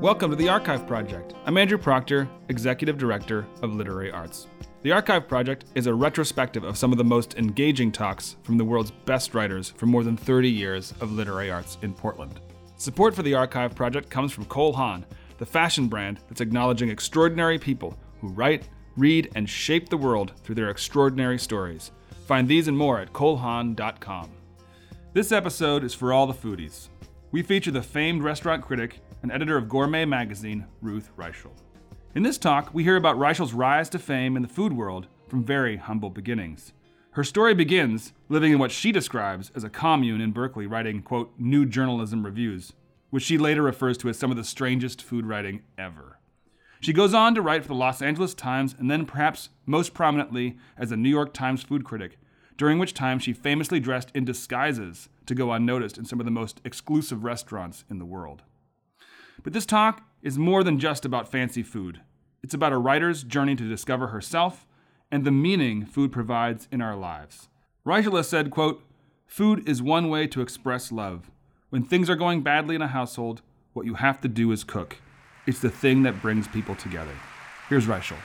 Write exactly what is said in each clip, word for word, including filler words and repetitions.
Welcome to the Archive Project. I'm Andrew Proctor, Executive Director of Literary Arts. The Archive Project is a retrospective of some of the most engaging talks from the world's best writers for more than thirty years of literary arts in Portland. Support for the Archive Project comes from Cole Haan, the fashion brand that's acknowledging extraordinary people who write, read, and shape the world through their extraordinary stories. Find these and more at cole haan dot com. This episode is for all the foodies. We feature the famed restaurant critic and editor of Gourmet magazine, Ruth Reichl. In this talk, we hear about Reichl's rise to fame in the food world from very humble beginnings. Her story begins living in what she describes as a commune in Berkeley, writing, quote, new journalism reviews, which she later refers to as some of the strangest food writing ever. She goes on to write for the Los Angeles Times and then perhaps most prominently as a New York Times food critic, during which time she famously dressed in disguises to go unnoticed in some of the most exclusive restaurants in the world. But this talk is more than just about fancy food. It's about a writer's journey to discover herself and the meaning food provides in our lives. Reichl has said, quote, food is one way to express love. When things are going badly in a household, what you have to do is cook. It's the thing that brings people together. Here's Reichl.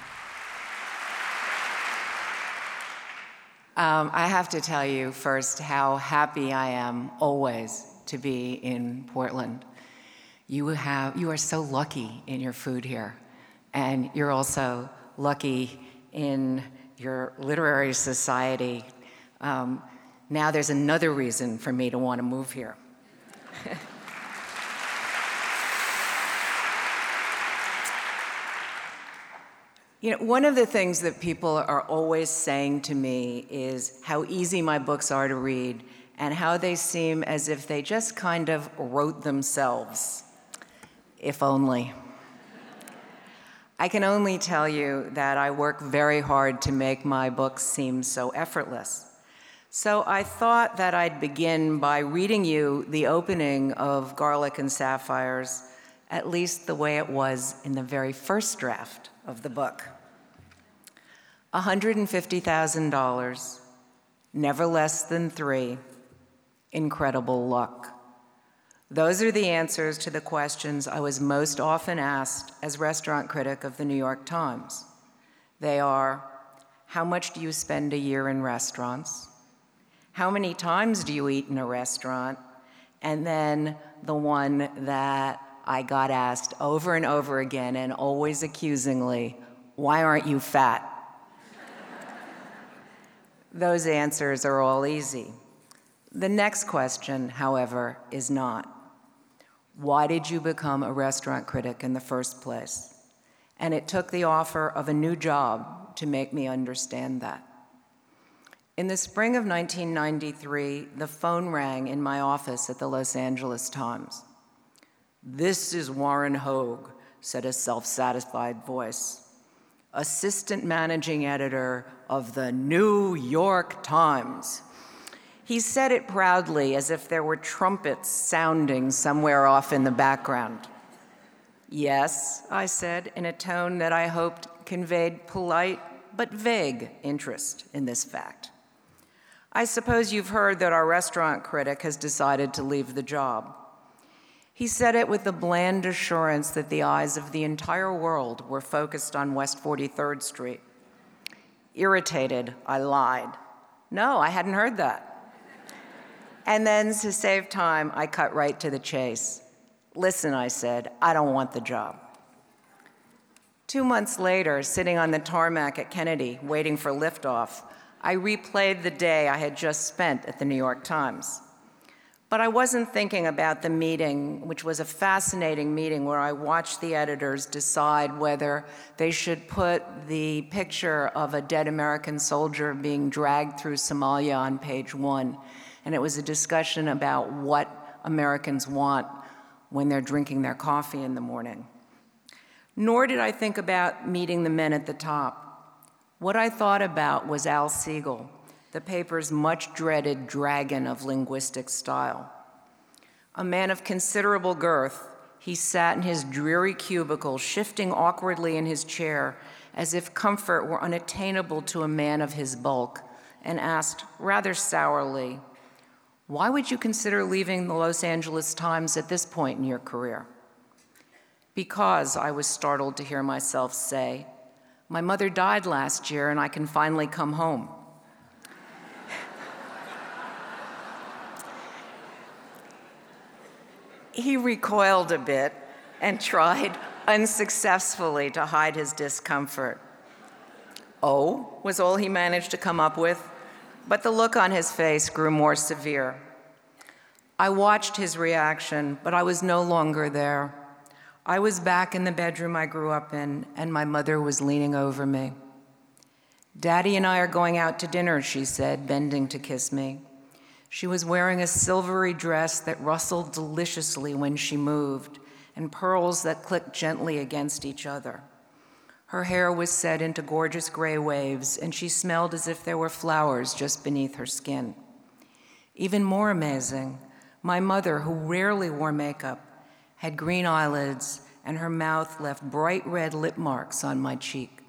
Um, I have to tell you first how happy I am always to be in Portland. You have you are so lucky in your food here, and you're also lucky in your literary society. Um, now there's another reason for me to want to move here. You know, one of the things that people are always saying to me is how easy my books are to read and how they seem as if they just kind of wrote themselves. If only. I can only tell you that I work very hard to make my books seem so effortless. So I thought that I'd begin by reading you the opening of Garlic and Sapphires, at least the way it was in the very first draft of the book. one hundred fifty thousand dollars, never less than three, incredible luck. Those are the answers to the questions I was most often asked as restaurant critic of the New York Times. They are, how much do you spend a year in restaurants? How many times do you eat in a restaurant? And then the one that I got asked over and over again and always accusingly, why aren't you fat? Those answers are all easy. The next question, however, is not. Why did you become a restaurant critic in the first place? And it took the offer of a new job to make me understand that. In the spring of nineteen ninety-three, the phone rang in my office at the Los Angeles Times. This is Warren Hogue, said a self-satisfied voice, assistant managing editor of the New York Times. He said it proudly, as if there were trumpets sounding somewhere off in the background. Yes, I said, in a tone that I hoped conveyed polite but vague interest in this fact. I suppose you've heard that our restaurant critic has decided to leave the job. He said it with the bland assurance that the eyes of the entire world were focused on West forty-third Street. Irritated, I lied. No, I hadn't heard that. And then, to save time, I cut right to the chase. Listen, I said, I don't want the job. Two months later, sitting on the tarmac at Kennedy, waiting for liftoff, I replayed the day I had just spent at the New York Times. But I wasn't thinking about the meeting, which was a fascinating meeting where I watched the editors decide whether they should put the picture of a dead American soldier being dragged through Somalia on page one. And it was a discussion about what Americans want when they're drinking their coffee in the morning. Nor did I think about meeting the men at the top. What I thought about was Al Siegel, the paper's much-dreaded dragon of linguistic style. A man of considerable girth, he sat in his dreary cubicle, shifting awkwardly in his chair as if comfort were unattainable to a man of his bulk, and asked rather sourly, why would you consider leaving the Los Angeles Times at this point in your career? Because, I was startled to hear myself say, my mother died last year and I can finally come home. He recoiled a bit and tried unsuccessfully to hide his discomfort. Oh, was all he managed to come up with, but the look on his face grew more severe. I watched his reaction, but I was no longer there. I was back in the bedroom I grew up in, and my mother was leaning over me. Daddy and I are going out to dinner, she said, bending to kiss me. She was wearing a silvery dress that rustled deliciously when she moved, and pearls that clicked gently against each other. Her hair was set into gorgeous gray waves, and she smelled as if there were flowers just beneath her skin. Even more amazing, my mother, who rarely wore makeup, had green eyelids, and her mouth left bright red lip marks on my cheek.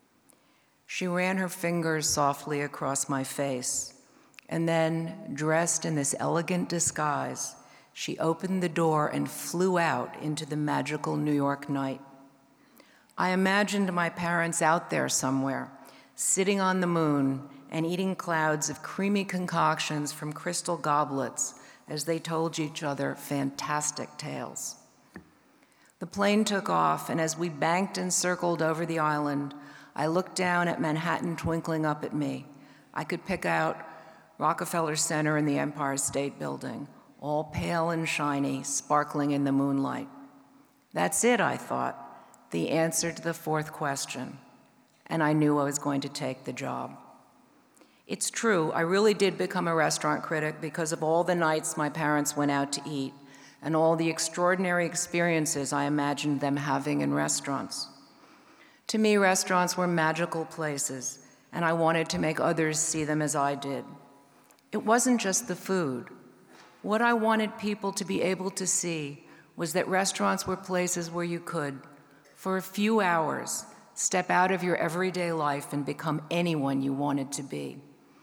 She ran her fingers softly across my face, and then, dressed in this elegant disguise, she opened the door and flew out into the magical New York night. I imagined my parents out there somewhere, sitting on the moon and eating clouds of creamy concoctions from crystal goblets as they told each other fantastic tales. The plane took off, and as we banked and circled over the island, I looked down at Manhattan twinkling up at me. I could pick out Rockefeller Center and the Empire State Building, all pale and shiny, sparkling in the moonlight. That's it, I thought, the answer to the fourth question, and I knew I was going to take the job. It's true, I really did become a restaurant critic because of all the nights my parents went out to eat and all the extraordinary experiences I imagined them having in restaurants. To me, restaurants were magical places, and I wanted to make others see them as I did. It wasn't just the food. What I wanted people to be able to see was that restaurants were places where you could, for a few hours, step out of your everyday life and become anyone you wanted to be.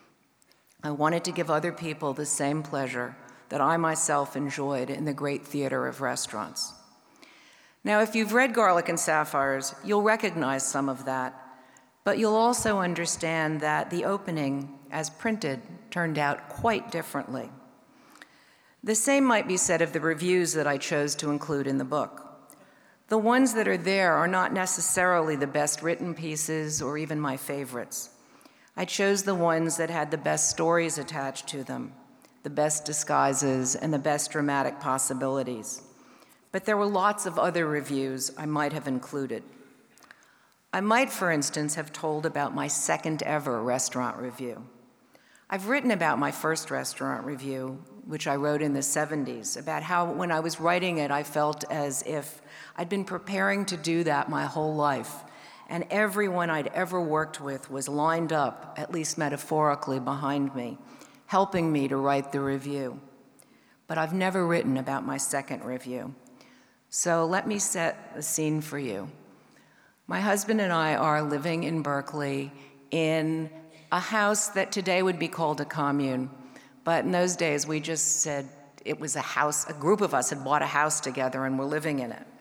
I wanted to give other people the same pleasure that I myself enjoyed in the great theater of restaurants. Now, if you've read Garlic and Sapphires, you'll recognize some of that, but you'll also understand that the opening, as printed, turned out quite differently. The same might be said of the reviews that I chose to include in the book. The ones that are there are not necessarily the best written pieces or even my favorites. I chose the ones that had the best stories attached to them, the best disguises, and the best dramatic possibilities. But there were lots of other reviews I might have included. I might, for instance, have told about my second ever restaurant review. I've written about my first restaurant review, which I wrote in the seventies, about how when I was writing it, I felt as if I'd been preparing to do that my whole life, and everyone I'd ever worked with was lined up, at least metaphorically, behind me, helping me to write the review. But I've never written about my second review. So let me set the scene for you. My husband and I are living in Berkeley in a house that today would be called a commune, but in those days we just said it was a house, a group of us had bought a house together and were living in it.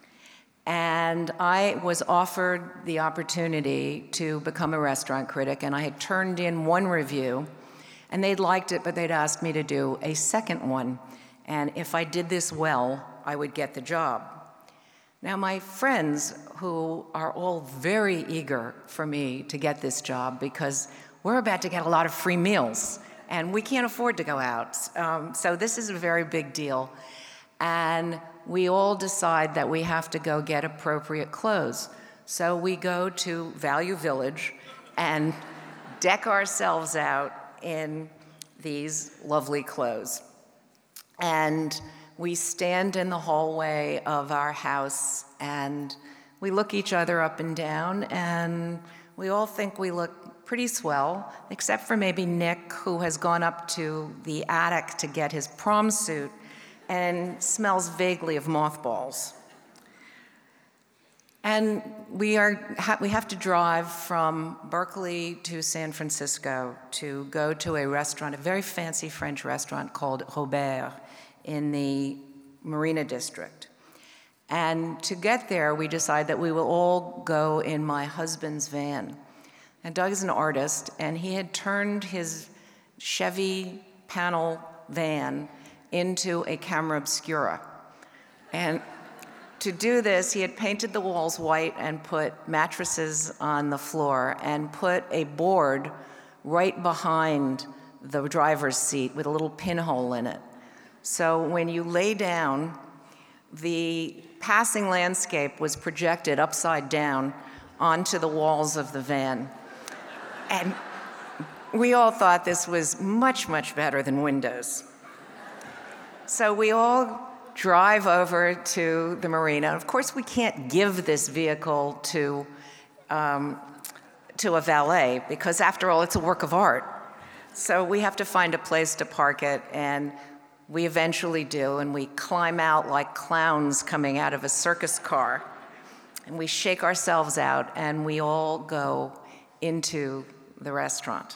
And I was offered the opportunity to become a restaurant critic, and I had turned in one review, and they'd liked it, but they'd asked me to do a second one, and if I did this well, I would get the job. Now, my friends, who are all very eager for me to get this job because we're about to get a lot of free meals, and we can't afford to go out. Um, so this is a very big deal. And we all decide that we have to go get appropriate clothes. So we go to Value Village and deck ourselves out in these lovely clothes. And we stand in the hallway of our house and we look each other up and down, and we all think we look pretty swell, except for maybe Nick, who has gone up to the attic to get his prom suit and smells vaguely of mothballs. And we are ha- we have to drive from Berkeley to San Francisco to go to a restaurant, a very fancy French restaurant called Robert in the Marina District. And to get there, we decide that we will all go in my husband's van. And Doug is an artist, and he had turned his Chevy panel van into a camera obscura. And to do this, he had painted the walls white and put mattresses on the floor and put a board right behind the driver's seat with a little pinhole in it. So when you lay down, the passing landscape was projected upside down onto the walls of the van. And we all thought this was much, much better than Windows. So we all drive over to the marina. Of course, we can't give this vehicle to, um, to a valet because, after all, it's a work of art. So we have to find a place to park it, and we eventually do, and we climb out like clowns coming out of a circus car, and we shake ourselves out, and we all go into the restaurant.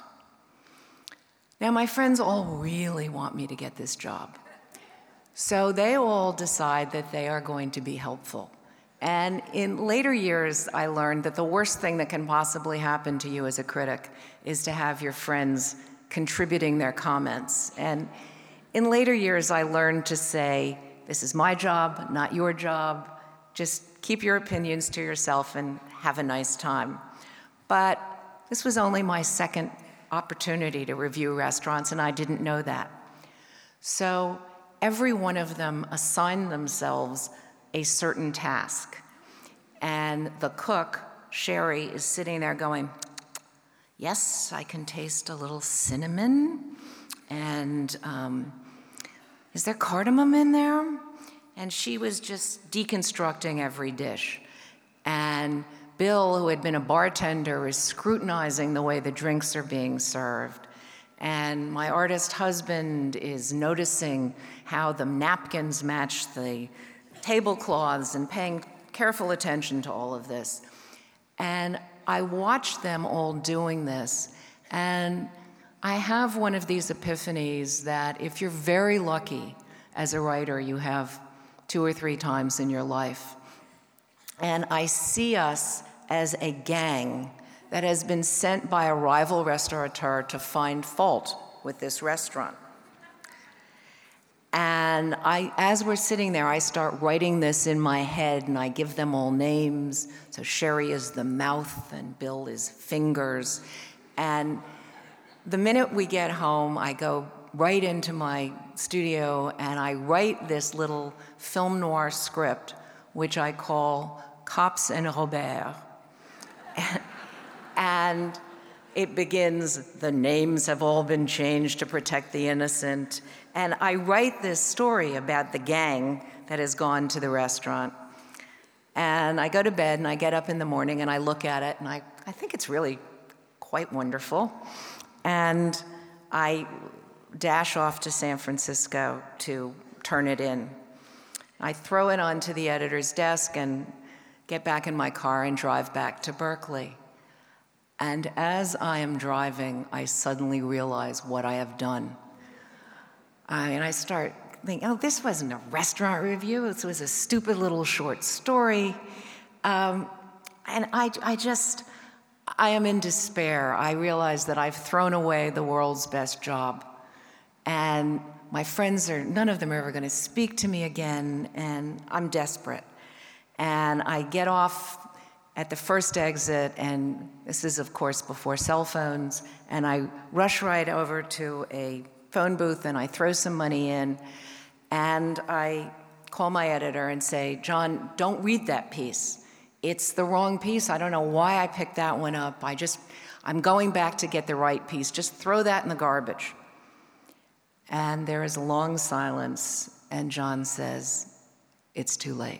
Now, my friends all really want me to get this job. So they all decide that they are going to be helpful. And in later years, I learned that the worst thing that can possibly happen to you as a critic is to have your friends contributing their comments. And in later years, I learned to say, this is my job, not your job. Just keep your opinions to yourself and have a nice time. But this was only my second opportunity to review restaurants, and I didn't know that. So every one of them assigned themselves a certain task. And the cook, Sherry, is sitting there going, yes, I can taste a little cinnamon. And um, is there cardamom in there? And she was just deconstructing every dish. And Bill, who had been a bartender, is scrutinizing the way the drinks are being served. And my artist husband is noticing how the napkins match the tablecloths and paying careful attention to all of this. And I watched them all doing this, and I have one of these epiphanies that if you're very lucky as a writer, you have two or three times in your life. And I see us as a gang that has been sent by a rival restaurateur to find fault with this restaurant. And I, as we're sitting there, I start writing this in my head, and I give them all names. So Sherry is the mouth, and Bill is fingers. And the minute we get home, I go right into my studio, and I write this little film noir script, which I call Cops and Robert. And it begins, the names have all been changed to protect the innocent. And I write this story about the gang that has gone to the restaurant. And I go to bed, and I get up in the morning, and I look at it, and I, I think it's really quite wonderful. And I dash off to San Francisco to turn it in. I throw it onto the editor's desk and get back in my car and drive back to Berkeley. And as I am driving, I suddenly realize what I have done. I, and I start thinking, oh, this wasn't a restaurant review. This was a stupid little short story. Um, and I, I just, I am in despair. I realize that I've thrown away the world's best job. And my friends are, none of them are ever going to speak to me again, and I'm desperate. And I get off at the first exit, and this is, of course, before cell phones, and I rush right over to a phone booth, and I throw some money in, and I call my editor and say, John, don't read that piece. It's the wrong piece. I don't know why I picked that one up. I just, I'm going back to get the right piece. Just throw that in the garbage. And there is a long silence, and John says, it's too late.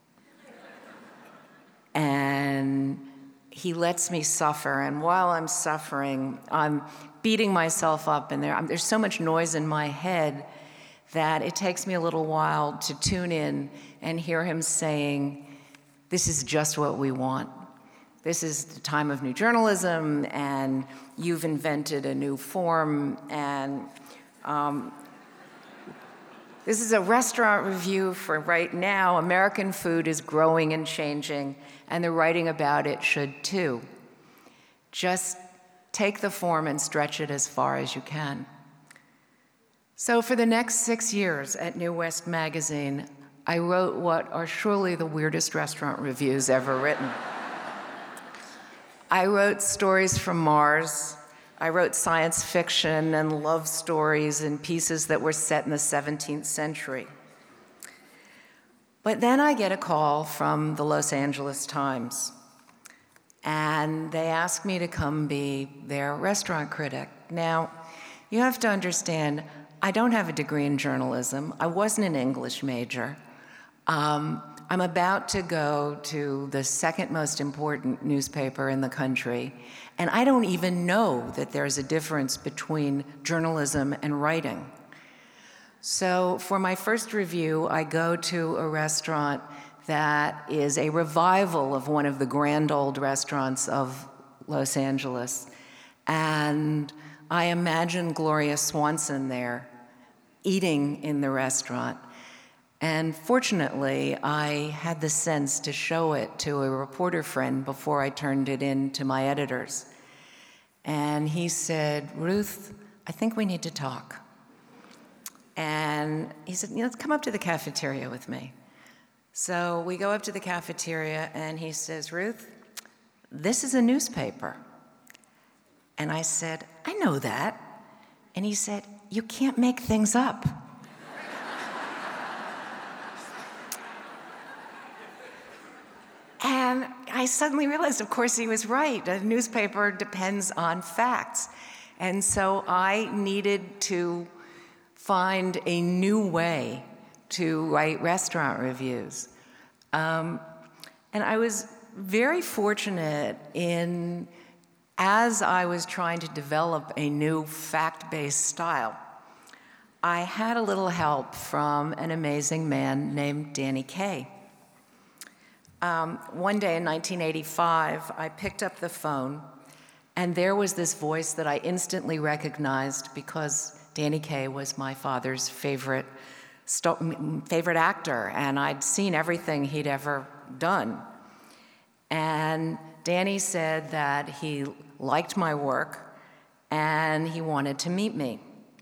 And he lets me suffer, and while I'm suffering, I'm beating myself up, and there, I'm, there's so much noise in my head that it takes me a little while to tune in and hear him saying, this is just what we want. This is the time of new journalism, and you've invented a new form, and um, This is a restaurant review for right now. American food is growing and changing, and the writing about it should too. Just take the form and stretch it as far as you can. So for the next six years at New West Magazine, I wrote what are surely the weirdest restaurant reviews ever written. I wrote stories from Mars. I wrote science fiction and love stories and pieces that were set in the seventeenth century. But then I get a call from the Los Angeles Times, and they asked me to come be their restaurant critic. Now, you have to understand, I don't have a degree in journalism. I wasn't an English major. Um, I'm about to go to the second most important newspaper in the country, and I don't even know that there's a difference between journalism and writing. So for my first review, I go to a restaurant that is a revival of one of the grand old restaurants of Los Angeles, and I imagine Gloria Swanson there, eating in the restaurant. And fortunately, I had the sense to show it to a reporter friend before I turned it in to my editors. And he said, "Ruth, I think we need to talk." And he said, "You know, come up to the cafeteria with me." So we go up to the cafeteria, and he says, "Ruth, this is a newspaper." And I said, "I know that." And he said, "You can't make things up." And I suddenly realized, of course, he was right. A newspaper depends on facts. And so I needed to find a new way to write restaurant reviews. Um, and I was very fortunate in, as I was trying to develop a new fact-based style, I had a little help from an amazing man named Danny Kaye. Um, one day in nineteen eighty-five, I picked up the phone, and there was this voice that I instantly recognized because Danny Kaye was my father's favorite, favorite actor, and I'd seen everything he'd ever done. And Danny said that he liked my work, and he wanted to meet me.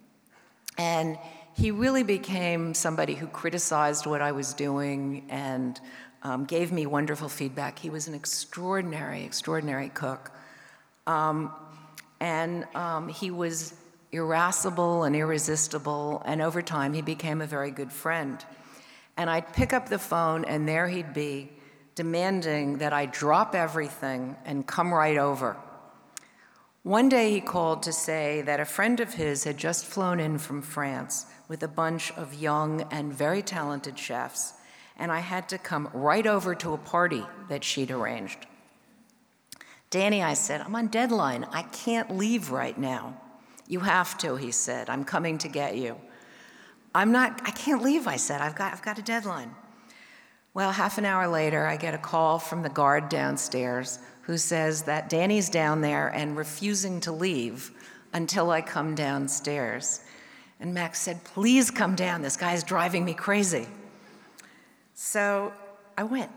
And he really became somebody who criticized what I was doing and Um, gave me wonderful feedback. He was an extraordinary, extraordinary cook. Um, and um, he was irascible and irresistible, and over time he became a very good friend. And I'd pick up the phone, and there he'd be, demanding that I drop everything and come right over. One day he called to say that a friend of his had just flown in from France with a bunch of young and very talented chefs, and I had to come right over to a party that she'd arranged. "Danny," I said, "I'm on deadline. I can't leave right now." "You have to," he said. "I'm coming to get you." "I'm not, I can't leave," I said. I've got, I've got a deadline." Well, half an hour later, I get a call from the guard downstairs who says that Danny's down there and refusing to leave until I come downstairs. And Max said, "Please come down. This guy's driving me crazy." So I went,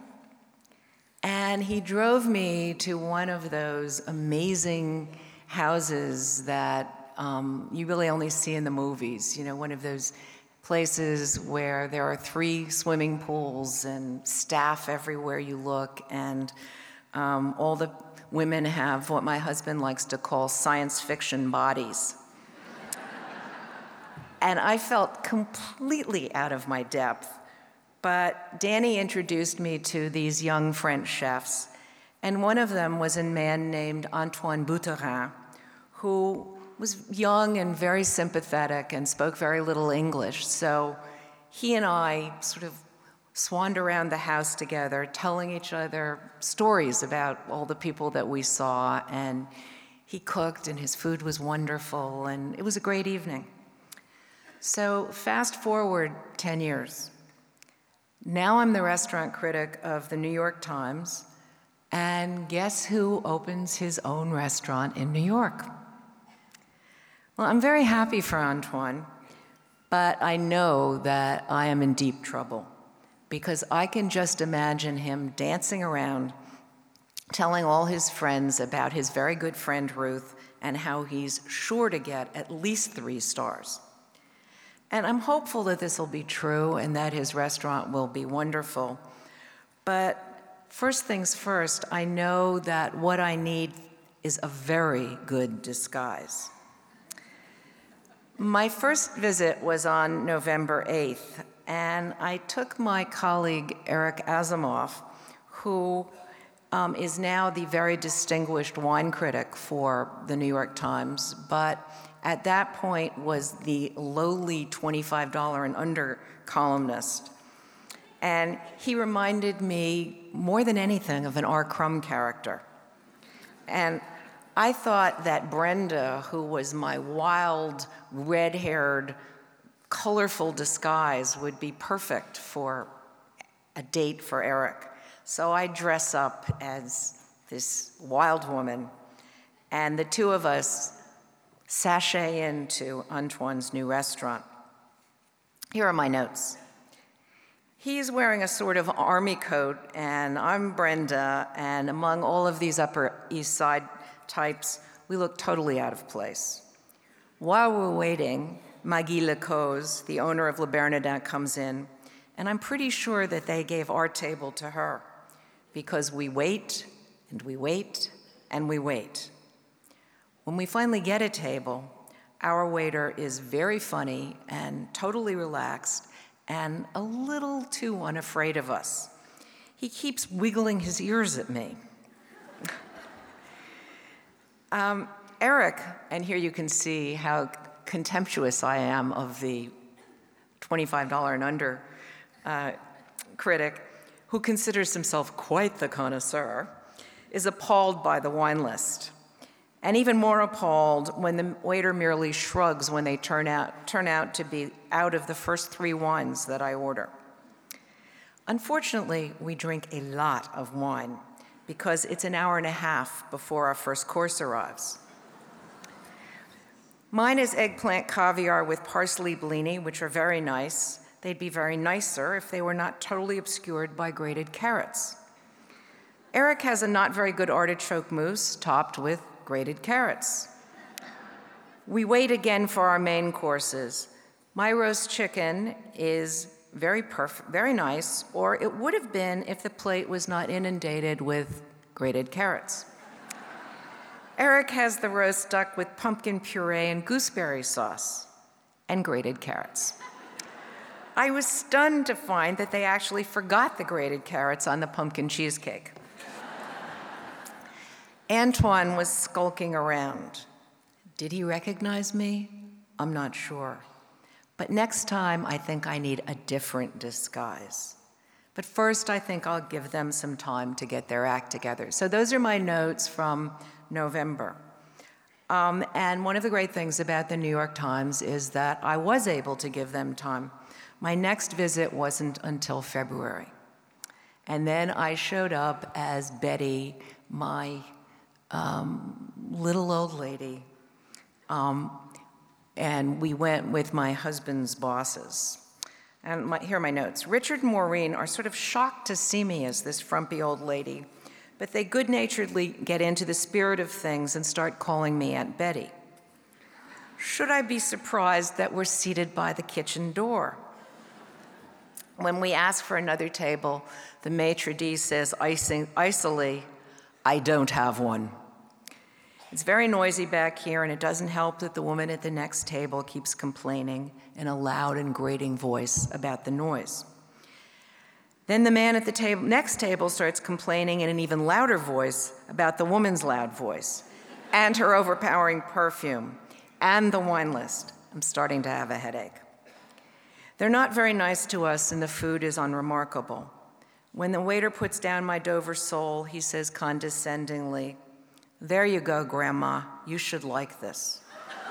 and he drove me to one of those amazing houses that um, you really only see in the movies, you know, one of those places where there are three swimming pools and staff everywhere you look, and um, all the women have what my husband likes to call science fiction bodies. And I felt completely out of my depth. But Danny introduced me to these young French chefs, and one of them was a man named Antoine Bouterin, who was young and very sympathetic and spoke very little English. So he and I sort of swanned around the house together, telling each other stories about all the people that we saw, and he cooked, and his food was wonderful, and it was a great evening. So fast forward ten years. Now I'm the restaurant critic of the New York Times, and guess who opens his own restaurant in New York? Well, I'm very happy for Antoine, But I know that I am in deep trouble because I can just imagine him dancing around, telling all his friends about his very good friend Ruth and how he's sure to get at least three stars. And I'm hopeful that this will be true and that his restaurant will be wonderful. But first things first, I know that what I need is a very good disguise. My first visit was on November eighth, and I took my colleague Eric Asimov, who um, is now the very distinguished wine critic for the New York Times, but at that point was the lowly twenty-five dollars and under columnist. And he reminded me more than anything of an R. Crumb character. And I thought that Brenda, who was my wild, red-haired, colorful disguise, would be perfect for a date for Eric. So I dress up as this wild woman, and the two of us sashay into Antoine's new restaurant. Here are my notes. He's wearing a sort of army coat, and I'm Brenda, and among all of these Upper East Side types, we look totally out of place. While we're waiting, Maggie Lecause, the owner of Le Bernardin, comes in, and I'm pretty sure that they gave our table to her, because we wait, and we wait, and we wait. When we finally get a table, our waiter is very funny and totally relaxed and a little too unafraid of us. He keeps wiggling his ears at me. um, Eric, and here you can see how contemptuous I am of the twenty-five dollars and under uh, critic, who considers himself quite the connoisseur, is appalled by the wine list. And even more appalled when the waiter merely shrugs when they turn out, turn out to be out of the first three wines that I order. Unfortunately, we drink a lot of wine because it's an hour and a half before our first course arrives. Mine is eggplant caviar with parsley blini, which are very nice. They'd be very nicer if they were not totally obscured by grated carrots. Eric has a not very good artichoke mousse topped with grated carrots. We wait again for our main courses. My roast chicken is very perfect, very nice, or it would have been if the plate was not inundated with grated carrots. Eric has the roast duck with pumpkin puree and gooseberry sauce and grated carrots. I was stunned to find that they actually forgot the grated carrots on the pumpkin cheesecake. Antoine was skulking around. Did he recognize me? I'm not sure. But next time, I think I need a different disguise. But first, I think I'll give them some time to get their act together. So those are my notes from November. Um, and one of the great things about the New York Times is that I was able to give them time. My next visit wasn't until February. And then I showed up as Betty, my Um, little old lady, um, and we went with my husband's bosses. And my, here are my notes. Richard and Maureen are sort of shocked to see me as this frumpy old lady, but they good-naturedly get into the spirit of things and start calling me Aunt Betty. Should I be surprised that we're seated by the kitchen door? When we ask for another table, the maitre d' says icily, I don't have one. It's very noisy back here, and it doesn't help that the woman at the next table keeps complaining in a loud and grating voice about the noise. Then the man at the table, next table starts complaining in an even louder voice about the woman's loud voice and her overpowering perfume and the wine list. I'm starting to have a headache. They're not very nice to us, and the food is unremarkable. When the waiter puts down my Dover sole, he says condescendingly, there you go, Grandma, you should like this.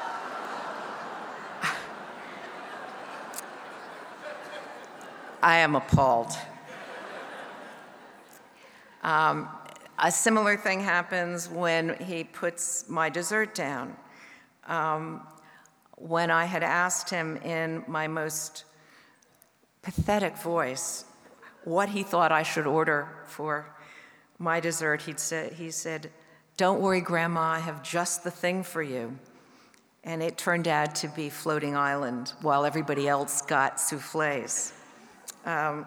I am appalled. Um, a similar thing happens when he puts my dessert down. Um, when I had asked him in my most pathetic voice what he thought I should order for my dessert, he'd say, he said, "Don't worry, Grandma, I have just the thing for you." And it turned out to be Floating Island, while everybody else got soufflés. Um,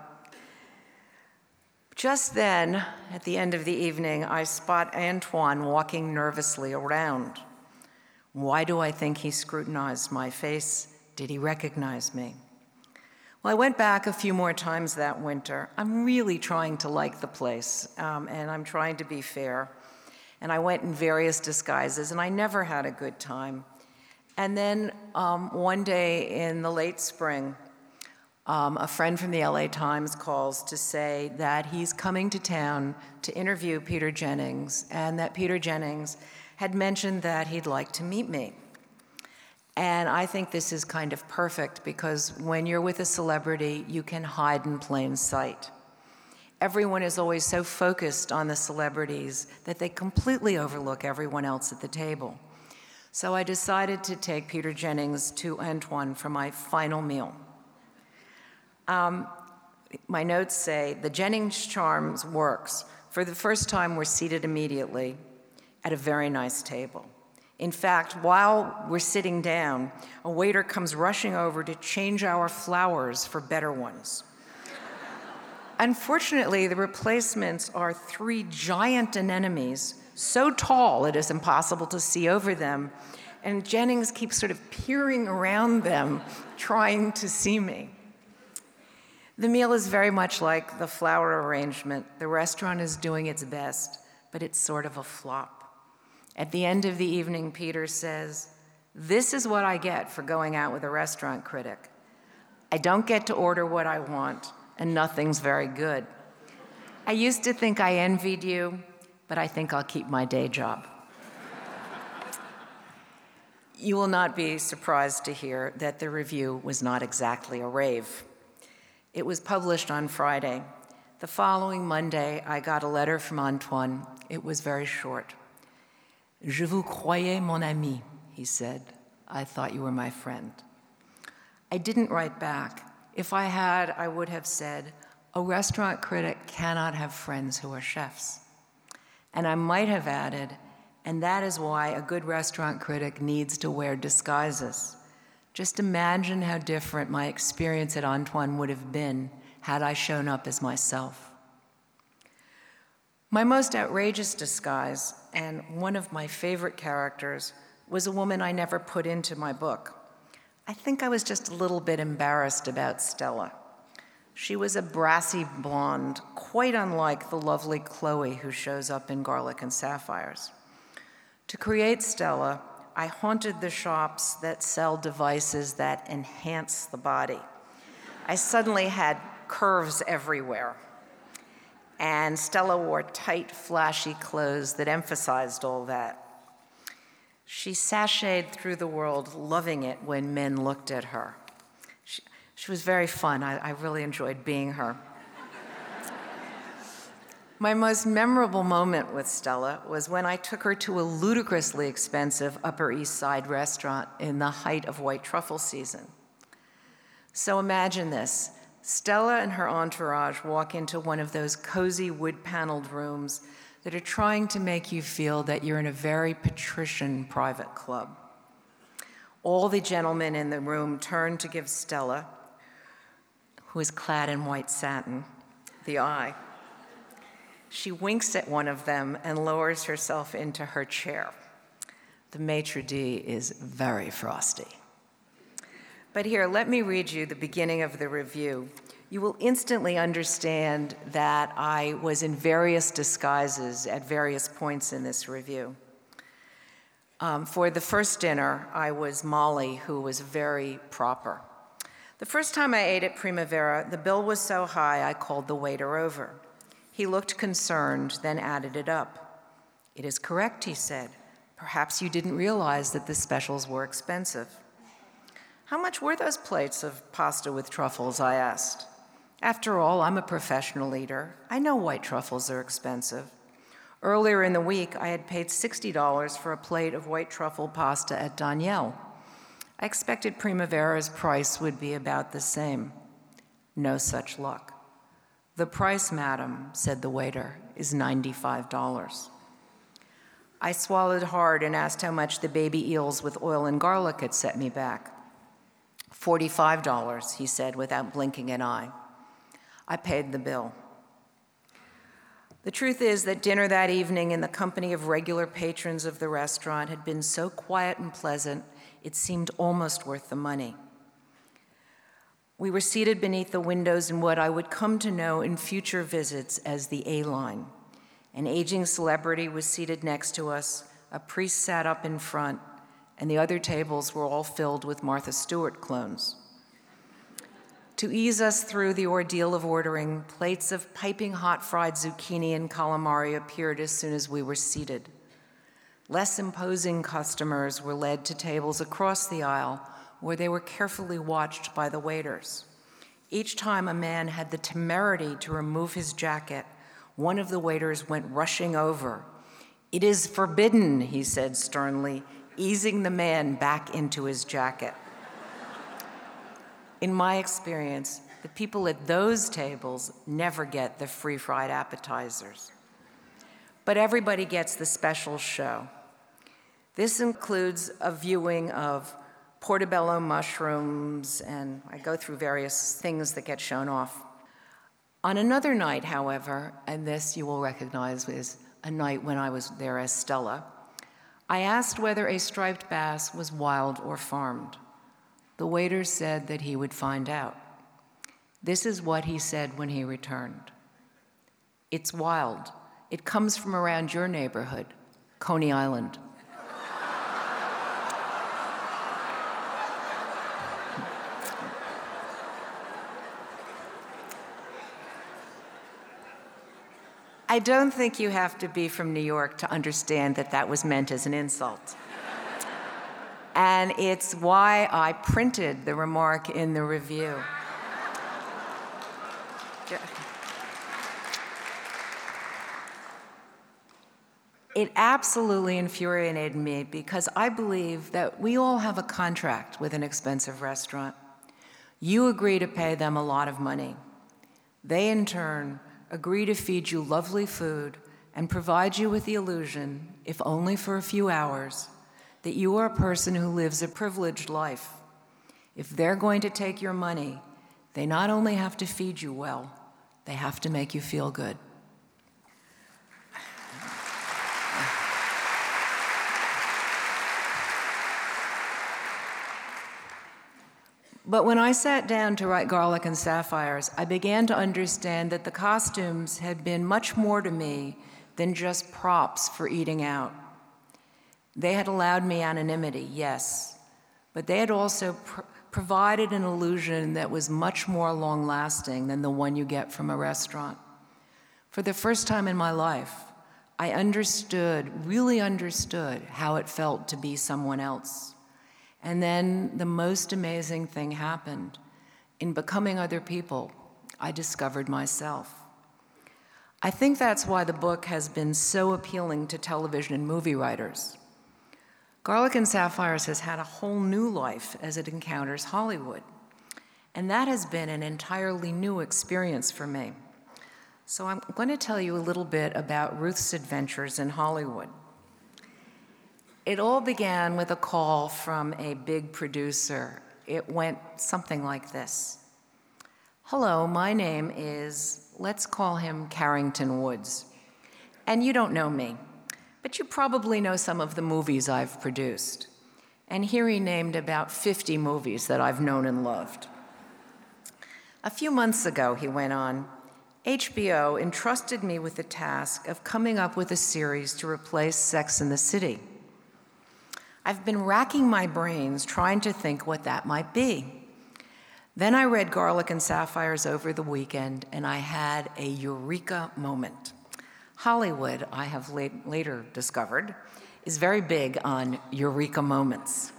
just then, at the end of the evening, I spot Antoine walking nervously around. Why do I think he scrutinized my face? Did he recognize me? Well, I went back a few more times that winter. I'm really trying to like the place, um, and I'm trying to be fair. And I went in various disguises, and I never had a good time. And then um, one day in the late spring, um, a friend from the L A Times calls to say that he's coming to town to interview Peter Jennings, and that Peter Jennings had mentioned that he'd like to meet me. And I think this is kind of perfect, because when you're with a celebrity, you can hide in plain sight. Everyone is always so focused on the celebrities that they completely overlook everyone else at the table. So I decided to take Peter Jennings to Antoine for my final meal. Um, my notes say, the Jennings charms works. For the first time, we're seated immediately at a very nice table. In fact, while we're sitting down, a waiter comes rushing over to change our flowers for better ones. Unfortunately, the replacements are three giant anemones, so tall it is impossible to see over them, and Jennings keeps sort of peering around them, trying to see me. The meal is very much like the flower arrangement. The restaurant is doing its best, but it's sort of a flop. At the end of the evening, Peter says, "This is what I get for going out with a restaurant critic. I don't get to order what I want, and nothing's very good. I used to think I envied you, but I think I'll keep my day job." You will not be surprised to hear that the review was not exactly a rave. It was published on Friday. The following Monday, I got a letter from Antoine. It was very short. "Je vous croyais mon ami," he said. "I thought you were my friend." I didn't write back. If I had, I would have said, a restaurant critic cannot have friends who are chefs. And I might have added, and that is why a good restaurant critic needs to wear disguises. Just imagine how different my experience at Antoine would have been had I shown up as myself. My most outrageous disguise, and one of my favorite characters, was a woman I never put into my book. I think I was just a little bit embarrassed about Stella. She was a brassy blonde, quite unlike the lovely Chloe who shows up in Garlic and Sapphires. To create Stella, I haunted the shops that sell devices that enhance the body. I suddenly had curves everywhere. And Stella wore tight, flashy clothes that emphasized all that. She sashayed through the world, loving it when men looked at her. She, she was very fun. I, I really enjoyed being her. My most memorable moment with Stella was when I took her to a ludicrously expensive Upper East Side restaurant in the height of white truffle season. So imagine this. Stella and her entourage walk into one of those cozy wood-paneled rooms that are trying to make you feel that you're in a very patrician private club. All the gentlemen in the room turn to give Stella, who is clad in white satin, the eye. She winks at one of them and lowers herself into her chair. The maitre d' is very frosty. But here, let me read you the beginning of the review. You will instantly understand that I was in various disguises at various points in this review. Um, for the first dinner, I was Molly, who was very proper. The first time I ate at Primavera, the bill was so high I called the waiter over. He looked concerned, then added it up. "It is correct," he said. "Perhaps you didn't realize that the specials were expensive." "How much were those plates of pasta with truffles?" I asked. After all, I'm a professional eater. I know white truffles are expensive. Earlier in the week, I had paid sixty dollars for a plate of white truffle pasta at Danielle. I expected Primavera's price would be about the same. No such luck. "The price, madam," said the waiter, "is ninety-five dollars. I swallowed hard and asked how much the baby eels with oil and garlic had set me back. forty-five dollars, he said without blinking an eye. I paid the bill. The truth is that dinner that evening in the company of regular patrons of the restaurant had been so quiet and pleasant, it seemed almost worth the money. We were seated beneath the windows in what I would come to know in future visits as the A-line. An aging celebrity was seated next to us, a priest sat up in front, and the other tables were all filled with Martha Stewart clones. To ease us through the ordeal of ordering, plates of piping hot fried zucchini and calamari appeared as soon as we were seated. Less imposing customers were led to tables across the aisle where they were carefully watched by the waiters. Each time a man had the temerity to remove his jacket, one of the waiters went rushing over. "It is forbidden," he said sternly, easing the man back into his jacket. In my experience, the people at those tables never get the free fried appetizers. But everybody gets the special show. This includes a viewing of portobello mushrooms, and I go through various things that get shown off. On another night, however, and this you will recognize is a night when I was there as Stella, I asked whether a striped bass was wild or farmed. The waiter said that he would find out. This is what he said when he returned. "It's wild. It comes from around your neighborhood, Coney Island." I don't think you have to be from New York to understand that that was meant as an insult. And it's why I printed the remark in the review. It absolutely infuriated me because I believe that we all have a contract with an expensive restaurant. You agree to pay them a lot of money. They, in turn, agree to feed you lovely food and provide you with the illusion, if only for a few hours, that you are a person who lives a privileged life. If they're going to take your money, they not only have to feed you well, they have to make you feel good. But when I sat down to write Garlic and Sapphires, I began to understand that the costumes had been much more to me than just props for eating out. They had allowed me anonymity, yes, but they had also pr- provided an illusion that was much more long-lasting than the one you get from a restaurant. For the first time in my life, I understood, really understood, how it felt to be someone else. And then the most amazing thing happened. In becoming other people, I discovered myself. I think that's why the book has been so appealing to television and movie writers. Garlic and Sapphires has had a whole new life as it encounters Hollywood. And that has been an entirely new experience for me. So I'm going to tell you a little bit about Ruth's adventures in Hollywood. It all began with a call from a big producer. It went something like this. "Hello, my name is, let's call him Carrington Woods. And you don't know me, but you probably know some of the movies I've produced." And here he named about fifty movies that I've known and loved. "A few months ago," he went on, "H B O entrusted me with the task of coming up with a series to replace Sex and the City. I've been racking my brains trying to think what that might be. Then I read Garlic and Sapphires over the weekend, and I had a eureka moment. Hollywood, I have late, later discovered, is very big on eureka moments.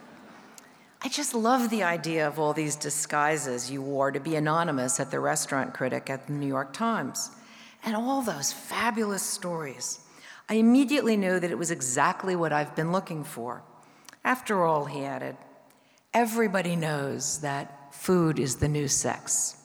I just love the idea of all these disguises you wore to be anonymous at the restaurant critic at the New York Times, and all those fabulous stories. I immediately knew that it was exactly what I've been looking for. After all," he added, Everybody knows that food is the new sex.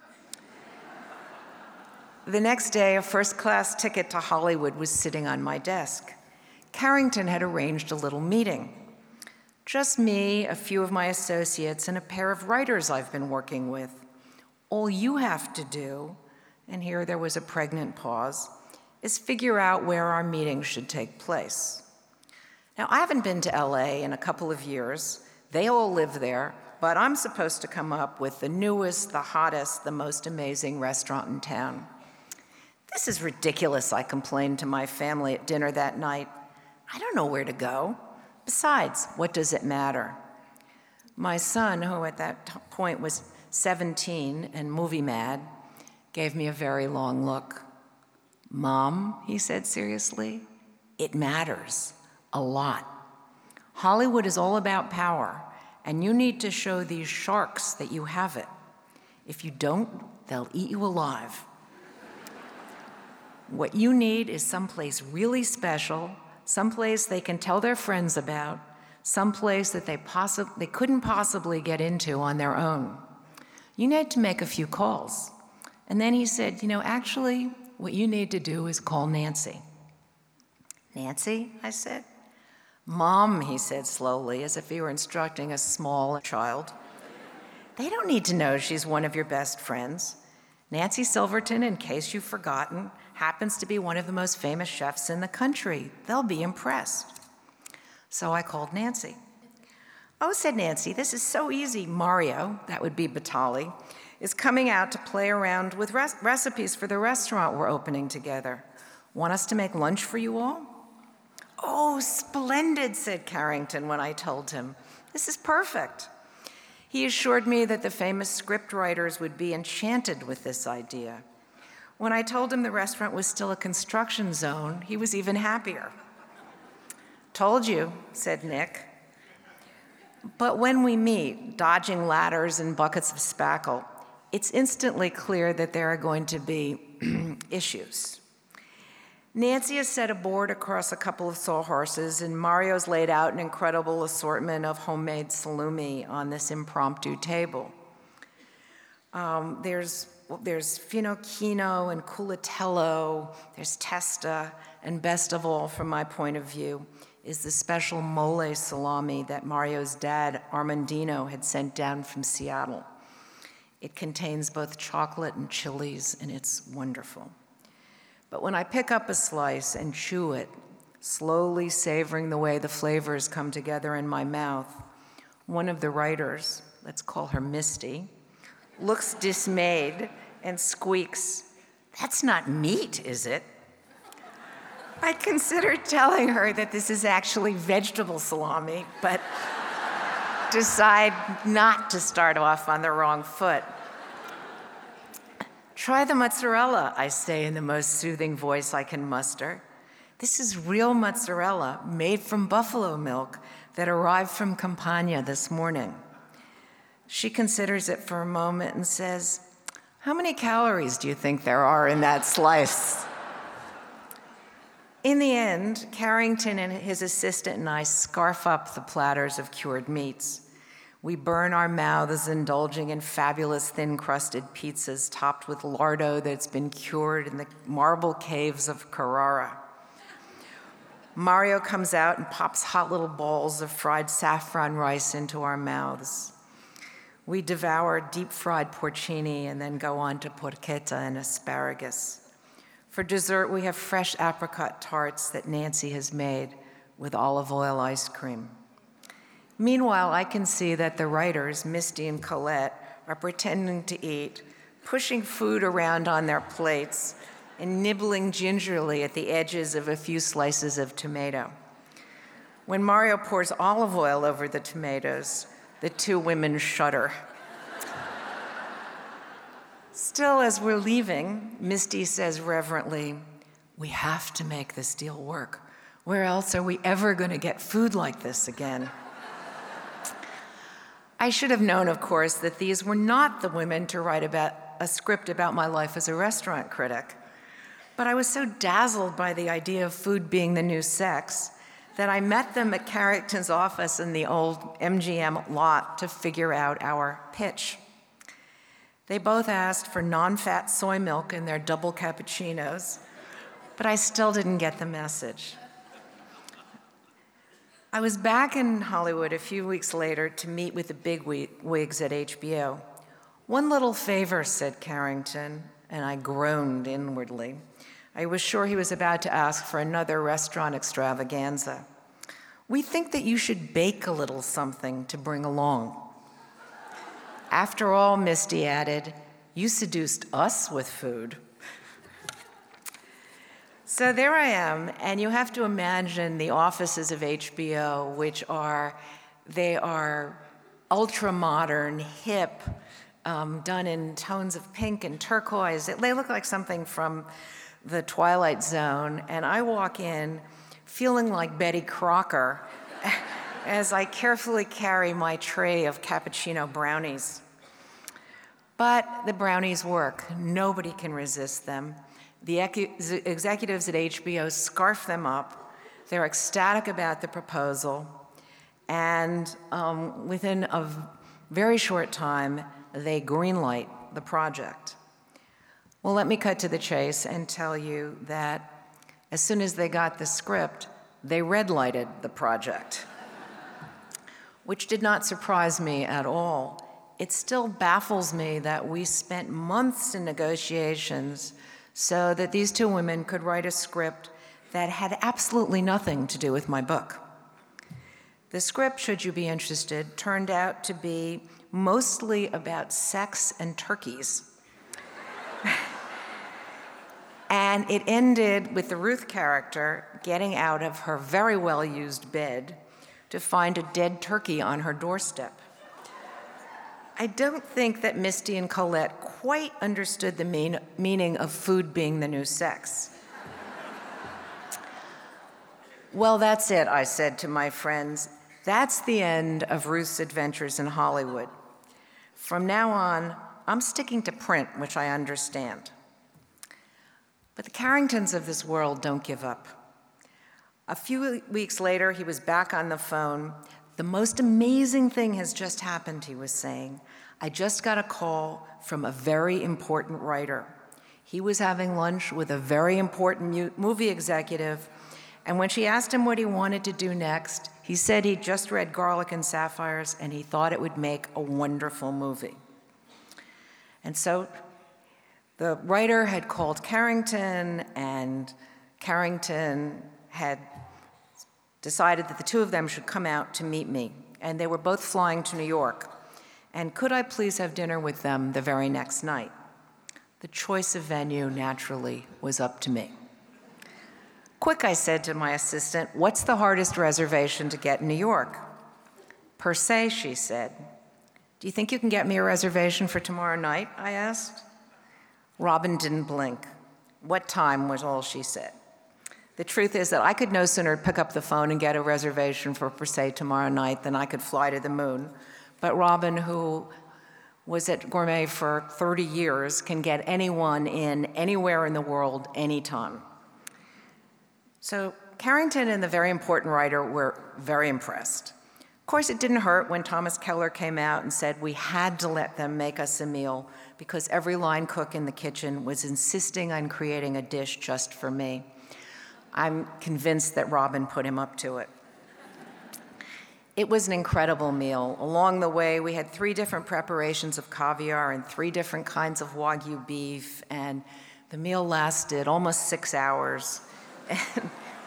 The next day, a first-class ticket to Hollywood was sitting on my desk. Carrington had arranged a little meeting. Just me, a few of my associates, and a pair of writers I've been working with. All you have to do, and here there was a pregnant pause, is figure out where our meeting should take place. Now, I haven't been to L A in a couple of years. They all live there, but I'm supposed to come up with the newest, the hottest, the most amazing restaurant in town. This is ridiculous, I complained to my family at dinner that night. I don't know where to go. Besides, what does it matter? My son, who at that t- point was seventeen and movie mad, gave me a very long look. Mom, he said seriously, it matters a lot. Hollywood is all about power, and you need to show these sharks that you have it. If you don't, they'll eat you alive. What you need is someplace really special, someplace they can tell their friends about, someplace that they, possi- they couldn't possibly get into on their own. You need to make a few calls. And then he said, you know, actually, what you need to do is call Nancy. Nancy, I said. Mom, he said slowly, as if he were instructing a small child. They don't need to know she's one of your best friends. Nancy Silverton, in case you've forgotten, happens to be one of the most famous chefs in the country. They'll be impressed. So I called Nancy. Oh, said Nancy, this is so easy. Mario, that would be Batali, is coming out to play around with res- recipes for the restaurant we're opening together. Want us to make lunch for you all? Oh, splendid, said Carrington when I told him. This is perfect. He assured me that the famous script writers would be enchanted with this idea. When I told him the restaurant was still a construction zone, he was even happier. Told you, said Nick. But when we meet, dodging ladders and buckets of spackle, it's instantly clear that there are going to be issues. Nancy has set a board across a couple of sawhorses, and Mario's laid out an incredible assortment of homemade salumi on this impromptu table. Um, there's there's finocchio and culatello, there's testa, and best of all, from my point of view, is the special mole salami that Mario's dad, Armandino, had sent down from Seattle. It contains both chocolate and chilies, and it's wonderful. But when I pick up a slice and chew it, slowly savoring the way the flavors come together in my mouth, one of the writers, let's call her Misty, looks dismayed and squeaks, "That's not meat, is it?" I considered telling her that this is actually vegetable salami, but decide not to start off on the wrong foot. Try the mozzarella, I say in the most soothing voice I can muster. This is real mozzarella made from buffalo milk that arrived from Campania this morning. She considers it for a moment and says, "How many calories do you think there are in that slice?" In the end, Carrington and his assistant and I scarf up the platters of cured meats. We burn our mouths indulging in fabulous thin-crusted pizzas topped with lardo that's been cured in the marble caves of Carrara. Mario comes out and pops hot little balls of fried saffron rice into our mouths. We devour deep-fried porcini and then go on to porchetta and asparagus. For dessert, we have fresh apricot tarts that Nancy has made with olive oil ice cream. Meanwhile, I can see that the writers, Misty and Colette, are pretending to eat, pushing food around on their plates, and nibbling gingerly at the edges of a few slices of tomato. When Mario pours olive oil over the tomatoes, the two women shudder. Still, as we're leaving, Misty says reverently, "We have to make this deal work. Where else are we ever going to get food like this again?" I should have known, of course, that these were not the women to write about a script about my life as a restaurant critic. But I was so dazzled by the idea of food being the new sex that I met them at Carrington's office in the old M G M lot to figure out our pitch. They both asked for non-fat soy milk in their double cappuccinos, but I still didn't get the message. I was back in Hollywood a few weeks later to meet with the bigwigs at H B O. "One little favor," said Carrington, and I groaned inwardly. I was sure he was about to ask for another restaurant extravaganza. "We think that you should bake a little something to bring along." "After all," Misty added, "you seduced us with food." So there I am, and you have to imagine the offices of H B O, which are, they are ultra-modern, hip, um, done in tones of pink and turquoise. They look like something from the Twilight Zone, and I walk in feeling like Betty Crocker as I carefully carry my tray of cappuccino brownies. But the brownies work. Nobody can resist them. The executives at H B O scarf them up. They're ecstatic about the proposal. And um, within a very short time, they greenlight the project. Well, let me cut to the chase and tell you that as soon as they got the script, they red-lighted the project, which did not surprise me at all. It still baffles me that we spent months in negotiations so that these two women could write a script that had absolutely nothing to do with my book. The script, should you be interested, turned out to be mostly about sex and turkeys. And it ended with the Ruth character getting out of her very well-used bed to find a dead turkey on her doorstep. I don't think that Misty and Colette quite understood the mean, meaning of food being the new sex. "Well, that's it," I said to my friends. "That's the end of Ruth's adventures in Hollywood. From now on, I'm sticking to print, which I understand." But the Carringtons of this world don't give up. A few weeks later, he was back on the phone. "The most amazing thing has just happened," he was saying. "I just got a call from a very important writer. He was having lunch with a very important movie executive, and when she asked him what he wanted to do next, he said he'd just read Garlic and Sapphires and he thought it would make a wonderful movie." And so the writer had called Carrington, and Carrington had decided that the two of them should come out to meet me, and they were both flying to New York. And could I please have dinner with them the very next night? The choice of venue, naturally, was up to me. "Quick," I said to my assistant, "what's the hardest reservation to get in New York?" "Per se," she said. "Do you think you can get me a reservation for tomorrow night?" I asked. Robin didn't blink. "What time?" was all she said. The truth is that I could no sooner pick up the phone and get a reservation for per se tomorrow night than I could fly to the moon. But Robin, who was at Gourmet for thirty years, can get anyone in anywhere in the world, anytime. So Carrington and the very important writer were very impressed. Of course, it didn't hurt when Thomas Keller came out and said we had to let them make us a meal because every line cook in the kitchen was insisting on creating a dish just for me. I'm convinced that Robin put him up to it. It was an incredible meal. Along the way, we had three different preparations of caviar and three different kinds of Wagyu beef, and the meal lasted almost six hours. And,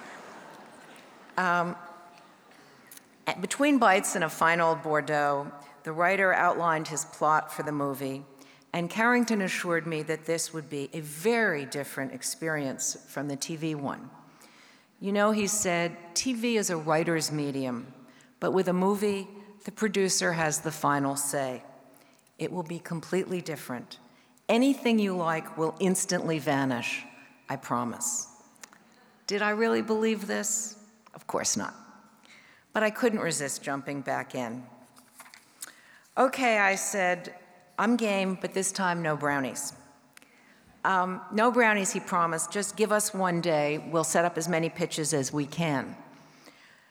um, between bites and a final Bordeaux, the writer outlined his plot for the movie, and Carrington assured me that this would be a very different experience from the T V one. You know, he said, T V is a writer's medium, but with a movie, the producer has the final say. It will be completely different. Anything you like will instantly vanish, I promise. Did I really believe this? Of course not. But I couldn't resist jumping back in. Okay, I said, I'm game, but this time no brownies. Um, no brownies, he promised. Just give us one day. We'll set up as many pitches as we can.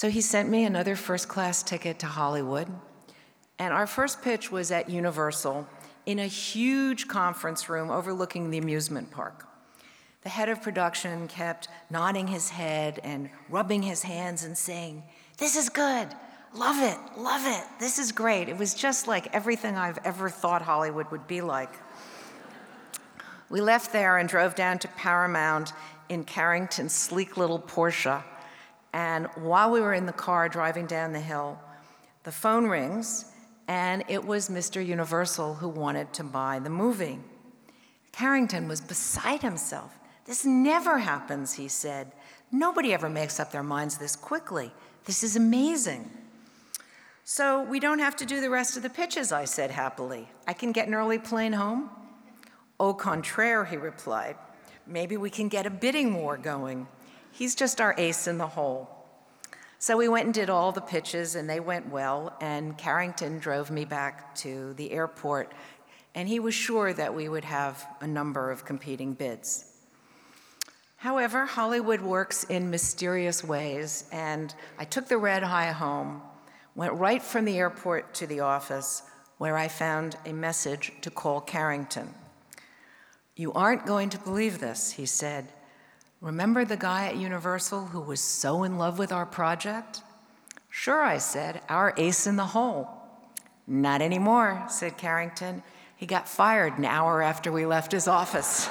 So he sent me another first-class ticket to Hollywood, and our first pitch was at Universal in a huge conference room overlooking the amusement park. The head of production kept nodding his head and rubbing his hands and saying, "This is good, love it, love it, this is great." It was just like everything I've ever thought Hollywood would be like. We left there and drove down to Paramount in Carrington's sleek little Porsche. And while we were in the car driving down the hill, the phone rings, and it was Mister Universal who wanted to buy the movie. Carrington was beside himself. "This never happens," he said. "Nobody ever makes up their minds this quickly. This is amazing." "So we don't have to do the rest of the pitches," I said happily. "I can get an early plane home?" "Au contraire," he replied. "Maybe we can get a bidding war going. He's just our ace in the hole." So we went and did all the pitches, and they went well, and Carrington drove me back to the airport, and he was sure that we would have a number of competing bids. However, Hollywood works in mysterious ways, and I took the red eye home, went right from the airport to the office, where I found a message to call Carrington. "You aren't going to believe this," he said. "Remember the guy at Universal who was so in love with our project?" "Sure," I said, "our ace in the hole." "Not anymore," said Carrington. "He got fired an hour after we left his office."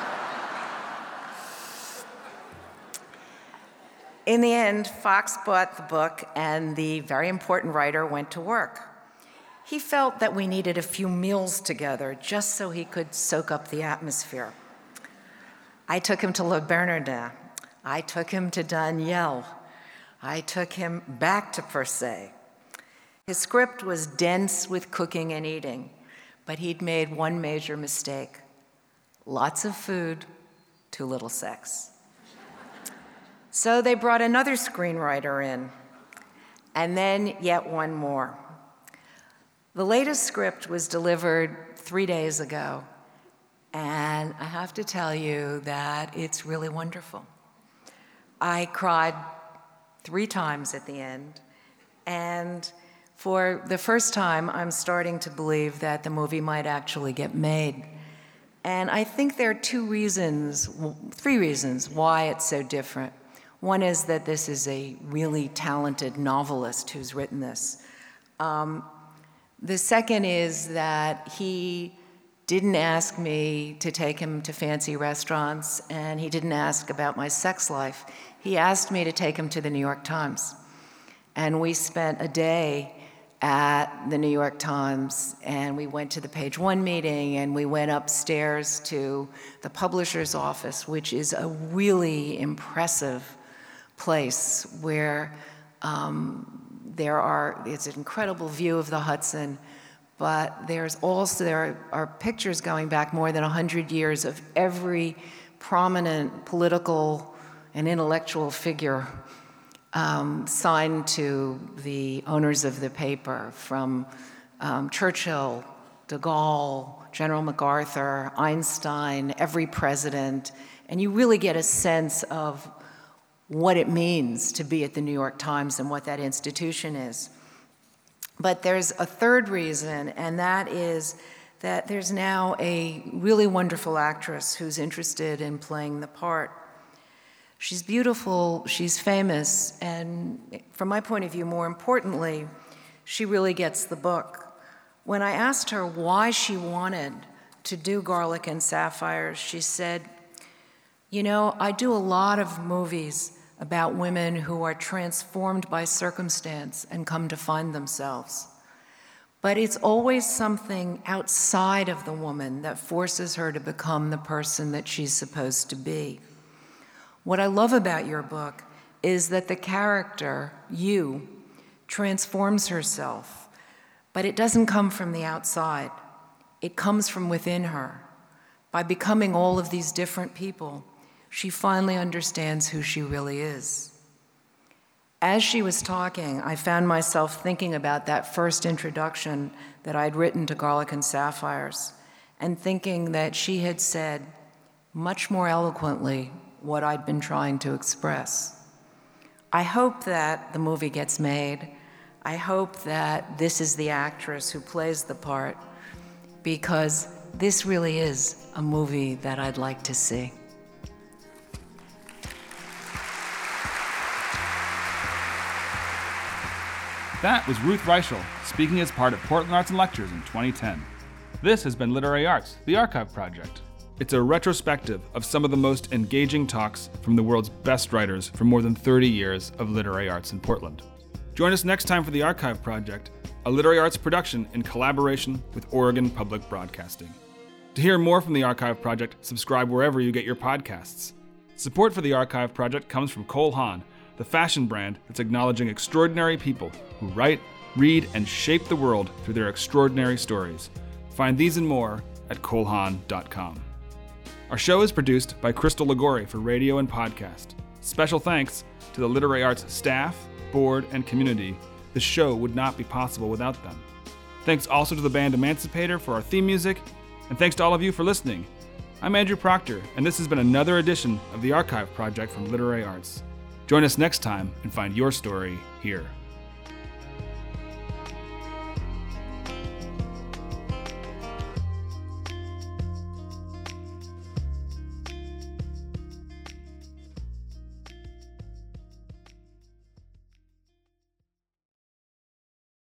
In the end, Fox bought the book, and the very important writer went to work. He felt that we needed a few meals together just so he could soak up the atmosphere. I took him to Le Bernardin. I took him to Daniel. I took him back to Persay. His script was dense with cooking and eating, but he'd made one major mistake. Lots of food, too little sex. So they brought another screenwriter in, and then yet one more. The latest script was delivered three days ago, and I have to tell you that it's really wonderful. I cried three times at the end, and for the first time, I'm starting to believe that the movie might actually get made. And I think there are two reasons, three reasons why it's so different. One is that this is a really talented novelist who's written this. Um, the second is that he didn't ask me to take him to fancy restaurants, and he didn't ask about my sex life. He asked me to take him to the New York Times. And we spent a day at the New York Times, and we went to the Page One meeting, and we went upstairs to the publisher's office, which is a really impressive place where um, there are, it's an incredible view of the Hudson, but there's also, there are pictures going back more than one hundred years of every prominent political and intellectual figure um, signed to the owners of the paper, from um, Churchill, de Gaulle, General MacArthur, Einstein, every president, and you really get a sense of what it means to be at the New York Times and what that institution is. But there's a third reason, and that is that there's now a really wonderful actress who's interested in playing the part. She's beautiful, she's famous, and from my point of view, more importantly, she really gets the book. When I asked her why she wanted to do Garlic and Sapphires, she said, "You know, I do a lot of movies about women who are transformed by circumstance and come to find themselves. But it's always something outside of the woman that forces her to become the person that she's supposed to be. What I love about your book is that the character, you, transforms herself, but it doesn't come from the outside. It comes from within her. By becoming all of these different people, she finally understands who she really is." As she was talking, I found myself thinking about that first introduction that I'd written to Garlic and Sapphires, and thinking that she had said much more eloquently what I'd been trying to express. I hope that the movie gets made. I hope that this is the actress who plays the part, because this really is a movie that I'd like to see. That was Ruth Reichel, speaking as part of Portland Arts and Lectures in twenty ten. This has been Literary Arts, the Archive Project. It's a retrospective of some of the most engaging talks from the world's best writers for more than thirty years of literary arts in Portland. Join us next time for the Archive Project, a literary arts production in collaboration with Oregon Public Broadcasting. To hear more from the Archive Project, subscribe wherever you get your podcasts. Support for the Archive Project comes from Cole Haan, the fashion brand that's acknowledging extraordinary people who write, read, and shape the world through their extraordinary stories. Find these and more at cole haan dot com. Our show is produced by Crystal Ligori for radio and podcast. Special thanks to the Literary Arts staff, board, and community. This show would not be possible without them. Thanks also to the band Emancipator for our theme music, and thanks to all of you for listening. I'm Andrew Proctor, and this has been another edition of the Archive Project from Literary Arts. Join us next time and find your story here.